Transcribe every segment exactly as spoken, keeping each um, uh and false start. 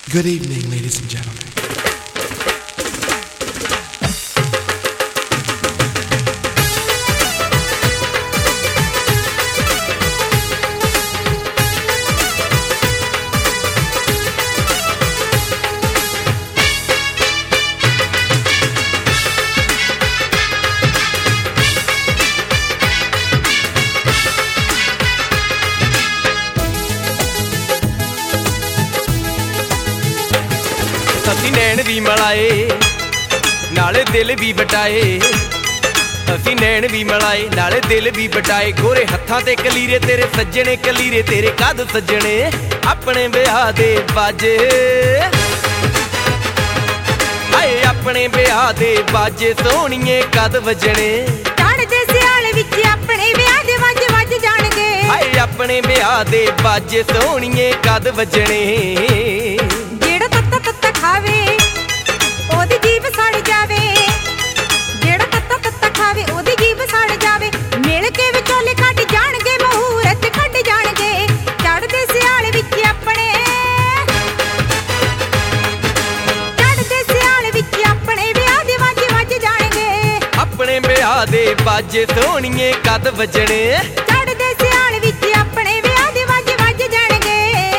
Good evening, ladies and gentlemen. ਅਸੀਂ ਨੈਣ ਵੀ ਮਲਾਏ ਨਾਲੇ ਦਿਲ ਵੀ ਬਟਾਏ ਅਸੀਂ ਨੈਣ ਵੀ ਮਲਾਏ ਨਾਲੇ ਦਿਲ ਵੀ ਬਟਾਏ ਗੋਰੇ ਹੱਥਾਂ ਤੇ ਕਲੀਰੇ ਤੇਰੇ ਸੱਜਣੇ ਕਲੀਰੇ ਤੇਰੇ ਕਦ ਸੱਜਣੇ ਆਪਣੇ ਵਿਆਹ ਦੇ ਬਾਜੇ ਹਾਏ ਆਪਣੇ ਵਿਆਹ ਦੇ ਬਾਜੇ ਸੋਹਣੀਏ ਕਦ ਵੱਜਣੇ ਚੜ੍ਹਦੇ ਸਿਆਲ ਵਿੱਚ ਆਪਣੇ ਵਿਆਹ ਦੇ ਵੱਜ ਵੱਜ ਜਾਣਗੇ ਹਾਏ ਆਪਣੇ ਵਿਆਹ ਦੇ ਬਾਜੇ ਸੋਹਣੀਏ ਕਦ ਵੱਜਣੇ ਜਿਹੜਾ ਤੱਤਾ ਤੱਤਾ ਖਾਵੇ ਉਹਦੀ ਜੀਭ ਸੜ ਜਾਵੇ ਜਿਹੜਾ ਤੱਤਾ ਤੱਤਾ ਖਾਵੇ ਉਹਦੀ ਜੀਭ ਸੜ ਜਾਵੇ ਮਿਲ ਕੇ ਵਿਚੋਲੇ ਕੱਢ ਜਾਣਗੇ ਮਹੂਰਤ ਕੱਢ ਜਾਣਗੇ ਚੜ੍ਹਦੇ ਸਿਆਲ ਵਿੱਚ ਆਪਣੇ ਚੜ੍ਹਦੇ ਸਿਆਲ ਵਿੱਚ ਆਪਣੇ ਵਿਆਹ ਦੇ ਵੱਜ ਵੱਜ ਜਾਣਗੇ ਆਪਣੇ ਵਿਆਹ ਦੇ ਬਾਜੇ ਸੋਹਣੀਏ ਕਦ ਵੱਜਣੇ ਚੜ੍ਹਦੇ ਸਿਆਲ ਵਿੱਚ ਆਪਣੇ ਵਿਆਹ ਦੇ ਵੱਜ ਵੱਜ ਜਾਣਗੇ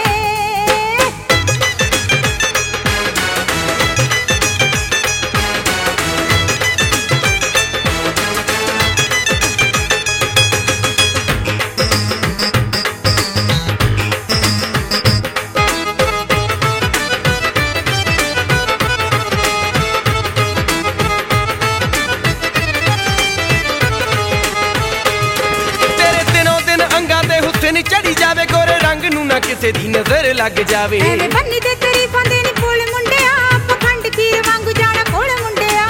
ਨੀ ਚੜੀ ਜਾਵੇ ਗੋਰੇ ਰੰਗ ਨੂੰ ਨਾ ਕਿਸੇ ਦੀ ਨਜ਼ਰ ਲੱਗ ਜਾਵੇ ਐਵੇਂ ਬੰਨੀ ਤੇ ਤਾਰੀਫਾਂ ਦੇ ਨੀ ਪੁੱਲ ਮੁੰਡਿਆ ਪਖੰਡ ਖੀਰ ਵਾਂਗੂ ਜਾਣਾ ਕੋਲ ਮੁੰਡਿਆ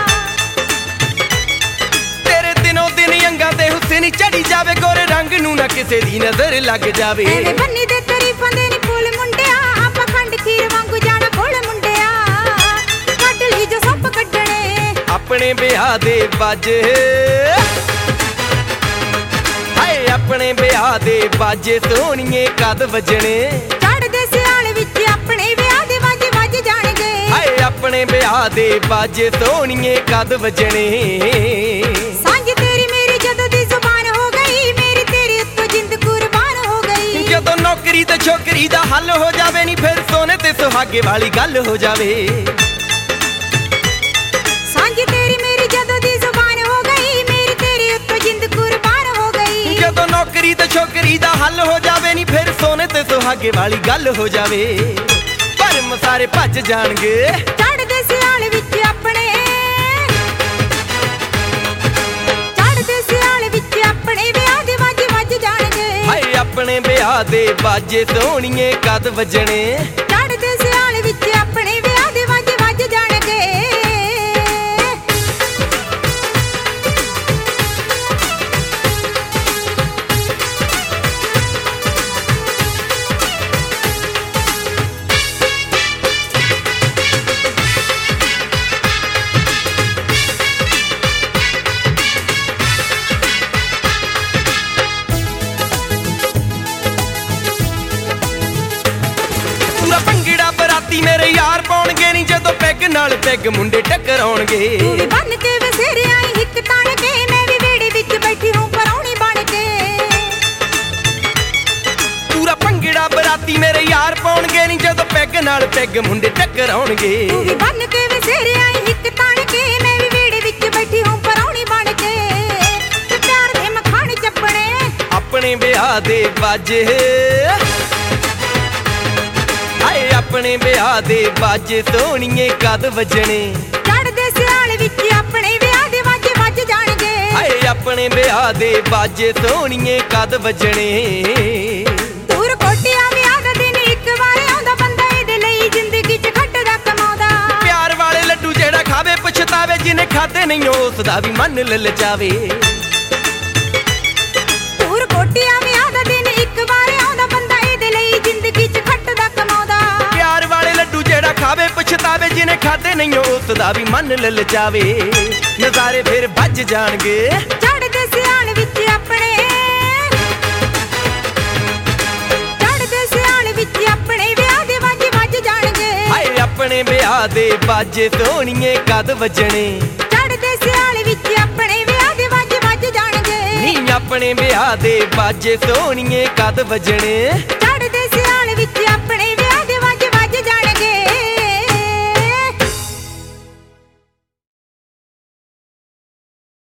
ਤੇਰੇ ਦਿਨੋਂ ਦਿਨ ਅੰਗਾਂ ਤੇ ਹੁਸਨ ਨੀ ਚੜੀ ਜਾਵੇ ਗੋਰੇ ਰੰਗ ਨੂੰ ਨਾ ਕਿਸੇ ਦੀ ਨਜ਼ਰ ਲੱਗ ਜਾਵੇ ਐਵੇਂ ਬੰਨੀ ਤੇ ਤਾਰੀਫਾਂ ਦੇ ਨੀ ਪੁੱਲ ਮੁੰਡਿਆ ਪਖੰਡ ਖੀਰ ਵਾਂਗੂ ਜਾਣਾ ਕੋਲ ਮੁੰਡਿਆ ਕੱਢ ਲਈ ਜੋ ਸੱਪ ਕੱਢਣੇ ਆਪਣੇ ਵਿਆਹ ਦੇ ਬਾਜੇ ਹਾਏ ਆਪਣੇ ਵਿਆਹ ਦੇ ਬਾਜੇ ਸੋਹਣੀਏ ਕਦ ਵੱਜਣੇ ਚੜ੍ਹਦੇ ਸਿਆਲ ਵਿੱਚ ਆਪਣੇ ਵਿਆਹ ਦੇ ਵੱਜ ਵੱਜ ਜਾਣਗੇ ਹਾਏ ਆਪਣੇ ਵਿਆਹ ਦੇ ਬਾਜੇ ਸੋਹਣੀਏ ਕਦ ਵੱਜਣੇ ਸਾਂਝ ਤੇਰੀ ਮੇਰੀ ਜਦੋਂ ਦੀ ਜ਼ੁਬਾਨ ਹੋ ਗਈ ਮੇਰੀ ਤੇਰੇ ਉੱਤੋਂ ਜਿੰਦ ਕੁਰਬਾਨ ਹੋ ਗਈ ਜਦੋਂ ਨੌਕਰੀ ਤੇ ਛੋਕਰੀ ਦਾ ਹੱਲ ਹੋ ਜਾਵੇ ਨੀ ਫਿਰ ਸੋਨੇ ਤੇ ਸੁਹਾਗੇ ਵਾਲੀ ਗੱਲ ਹੋ ਜਾਵੇ ਸਾਂਝ ਤੇਰੀ ਮੇਰੀ ਜਦੋਂ ਦੀ ਜ਼ੁਬਾਨ ਹੋ ਗਈ ਮੇਰੀ ਤੇਰੇ ਉੱਤੋਂ ਜਿੰਦ ਕੁਰਬਾਨ ਹੋ ਗਈ ਜਦੋਂ ਨੌਕਰੀ ਤੇ ਛੋਕਰੀ ਦਾ ਹੱਲ ਹੋ ਜਾਵੇ ਨੀ ਫਿਰ ਸੋਨੇ ਤੇ ਸੁਹਾਗੇ ਵਾਲੀ ਗੱਲ ਹੋ ਜਾਵੇ ਭਰਮ ਸਾਰੇ ਭੱਜ ਜਾਣਗੇ ਚੜ੍ਹਦੇ ਸਿਆਲ ਵਿੱਚ ਆਪਣੇ ਚੜ੍ਹਦੇ ਸਿਆਲ ਵਿੱਚ ਆਪਣੇ ਵਿਆਹ ਦੇ ਵੱਜ ਵੱਜ ਜਾਣਗੇ ਹਾਏ ਆਪਣੇ ਵਿਆਹ ਦੇ ਬਾਜੇ ਸੋਹਣੀਏ ਕਦ ਵੱਜਣੇ ਚੜ੍ਹਦੇ ਸਿਆਲ ਵਿੱਚ ਆਪਣੇ ਵਿਆਹ ਦੇ ਵੱਜ ਵੱਜ ਜਾਣਗੇ ਭੰਗੜਾ ਬਰਾਤੀ ਮੇਰੇ ਯਾਰ ਪਾਉਣਗੇ ਨੀ ਜਦੋਂ ਪੈਗ ਨਾਲ ਪੈਗ ਮੁੰਡੇ ਟਕਰਾਉਣਗੇ ਤੂੰ ਵੀ ਬੰਨ ਕੇ ਵਸੇਰੇ ਆਈ ਹਿੱਕ ਤਾਣ ਕੇ ਮੈਂ ਵੀ ਵਿਹੜੇ ਵਿੱਚ ਬੈਠੀ ਹੂੰ ਪਰੌਣੀ ਬਣ ਕੇ ਪੂਰਾ ਭੰਗੜਾ ਬਰਾਤੀ ਮੇਰੇ ਯਾਰ ਪਾਉਣਗੇ ਨੀ ਜਦੋਂ ਪੈਗ ਨਾਲ ਪੈਗ ਮੁੰਡੇ ਟਕਰਾਉਣਗੇ ਤੂੰ ਵੀ ਬੰਨ ਕੇ ਵਸੇਰੇ ਆਈ ਹਿੱਕ ਤਾਣ ਕੇ ਮੈਂ ਵੀ ਵਿਹੜੇ ਵਿੱਚ ਬੈਠੀ ਹੂੰ ਪਰੌਣੀ ਬਣ ਕੇ ਤੇ ਪਿਆਰ ਦੇ ਮਖਾਣ ਚੱਪਣੇ ਆਪਣੇ ਵਿਆਹ ਦੇ ਬਾਜੇ ਹਾਏ ਆਪਣੇ ਵਿਆਹ ਦੇ ਬਾਜੇ ਸੋਹਣੀਏ ਕਦ ਵੱਜਣੇ ਚੜ੍ਹਦੇ ਸਿਆਲ ਵਿੱਚ ਆਪਣੇ ਵਿਆਹ ਦੇ ਵੱਜ ਵੱਜ ਜਾਣਗੇ ਹਾਏ ਆਪਣੇ ਵਿਆਹ ਦੇ ਬਾਜੇ ਸੋਹਣੀਏ ਕਦ ਵੱਜਣੇ ਦੂਰ ਕੋਟਿਆ ਵਿਆਹ ਦਾ ਦਿਨ ਇੱਕ ਵਾਰ ਆਉਂਦਾ ਬੰਦਾ ਇਹਦੇ ਲਈ ਜ਼ਿੰਦਗੀ 'ਚ ਖੱਟਦਾ ਕਮਾਉਂਦਾ ਪਿਆਰ ਵਾਲੇ ਲੱਡੂ ਜਿਹੜਾ ਖਾਵੇ ਪਛਤਾਵੇ ਜਿਹਨੇ ਖਾਦੇ ਨਹੀਂ ਉਸ ਦਾ ਵੀ ਮਨ ਲਲਚਾਵੇ ਦੂਰ ਕੋਟਿਆ ਵਿਆਹ ਦਾ ਦਿਨ ਇੱਕ ਵਾਰ ਆਉਂਦਾ ਬੰਦਾ ਇਹਦੇ ਲਈ ਜ਼ਿੰਦਗੀ 'ਚ ਖੱਟਦਾ ਕਮਾਉਂਦਾ ਪਿਆਰ ਵਾਲੇ ਲੱਡੂ ਜਿਹੜਾ ਖਾਵੇ ਪਛਤਾਵੇ ਜਿਹਨੇ ਖਾਦੇ ਨਹੀਂ ਉਸ ਦਾ ਵੀ ਮਨ ਲਲਚਾਵੇ ਨਜ਼ਾਰੇ ਫਿਰ ਵੱਜ ਜਾਣਗੇ ਚੜ੍ਹਦੇ ਸਿਆਲ ਵਿੱਚ ਆਪਣੇ ਚੜ੍ਹਦੇ ਸਿਆਲ ਵਿੱਚ ਆਪਣੇ ਵਿਆਹ ਦੇ ਵੱਜ ਵੱਜ ਜਾਣਗੇ ਆਪਣੇ ਵਿਆਹ ਦੇ ਬਾਜੇ ਸੋਹਣੀਏ ਕਦ ਵੱਜਣੇ ਚੜ੍ਹਦੇ ਸਿਆਲ ਵਿੱਚ ਆਪਣੇ ਵਿਆਹ ਦੇ ਵੱਜ ਵੱਜ ਜਾਣਗੇ ਨੀ ਆਪਣੇ ਵਿਆਹ ਦੇ ਬਾਜੇ ਸੋਹਣੀਏ ਕਦ ਵੱਜਣੇ ਚੜ੍ਹਦੇ ਸਿਆਲ ਵਿੱਚ ਆਪਣੇ